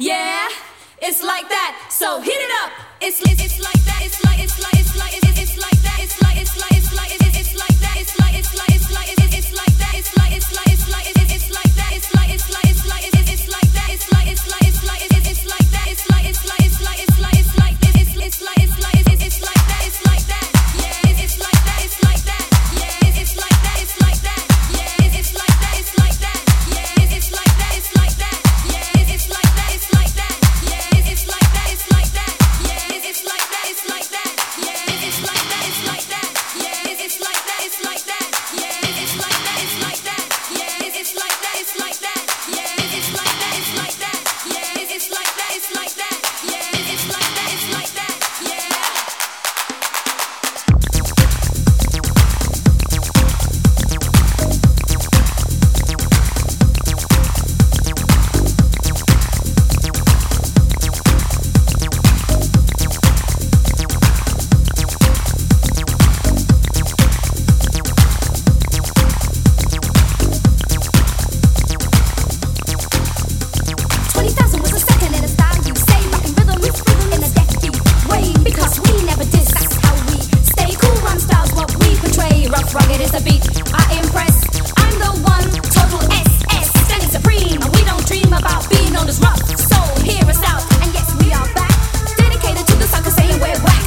yeah, it's like that. So hit it up. It's like that. It's like that. It's like that. It's like it's like that. It's like that. It's like it's like it's like it's like that. It's like it's like it's like it's like that. It's like it's like it's like it's like that. It's like it's like it's like it's like that. It's like it's like it's like it's like that. It's like it's like it's like it's like it's like it's like it's like it's like that. It's like that. Yeah, it's like that. It's like that. Yeah, it's like that. It's like that. Yeah, it's like that. It's like that. Yeah, it's like that. It's like that. Yeah, it's like that. It's like that. Yeah, it's like that. It's like that. Yeah, it's like that. It's like that. Yeah, it's like that. It's like that. Yeah, it's like that. It's like that. Yeah, it's like that. It's like that. Yeah, it's like that. It's like that. Yeah, it's like that. It's like that. Yeah, it's like that. It's like that. Yeah, it's like that. It's like that. Yeah. Rugged is the beat, I impress. I'm the one, total SS, standing supreme. And we don't dream about being known as rough. So hear us out, and yes, we are back. Dedicated to the sucker saying we're whack.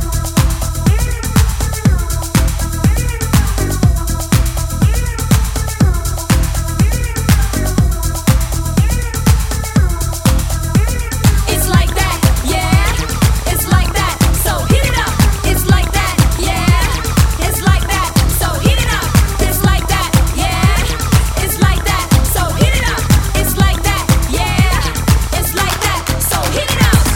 It's like that, yeah. It's like that, so hit it up. It's like that, yeah. It's like that. So hit it up. It's like that, yeah. It's like that. So hit it up. It's like that, yeah. It's like that. So hit it up.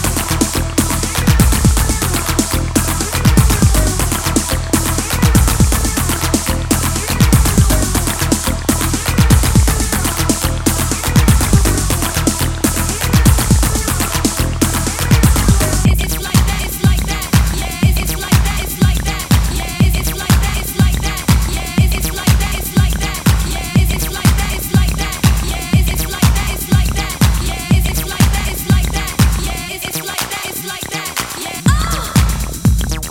It's like that. It's like that. Yeah. It's like that. It's like that. Yeah. It's like that. It's like that. Yeah. It's like that. It's like that. Yeah. It's like that. It's like that. Yeah. It's like that. It's like that. Yeah. It's like that. It's like that. Yeah. It's like that. It's like that. Yeah.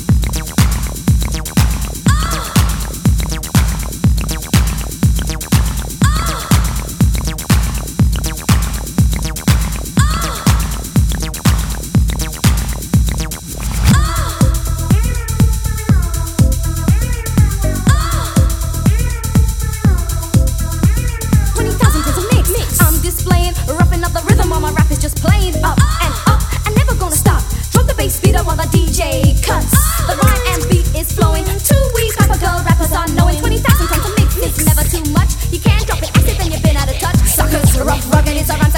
I'm displaying, roughing up the rhythm while my rap is just playing up and up. I'm never gonna stop. Drop the bass beat up while the DJ cuts. The rhyme and beat is flowing. 2 weeks, hyper girl rappers are knowing. 20,000 tons of mix is never too much. You can't drop it, acid, then you've been out of touch. Suckers, rough, rugged, it's a rhyme.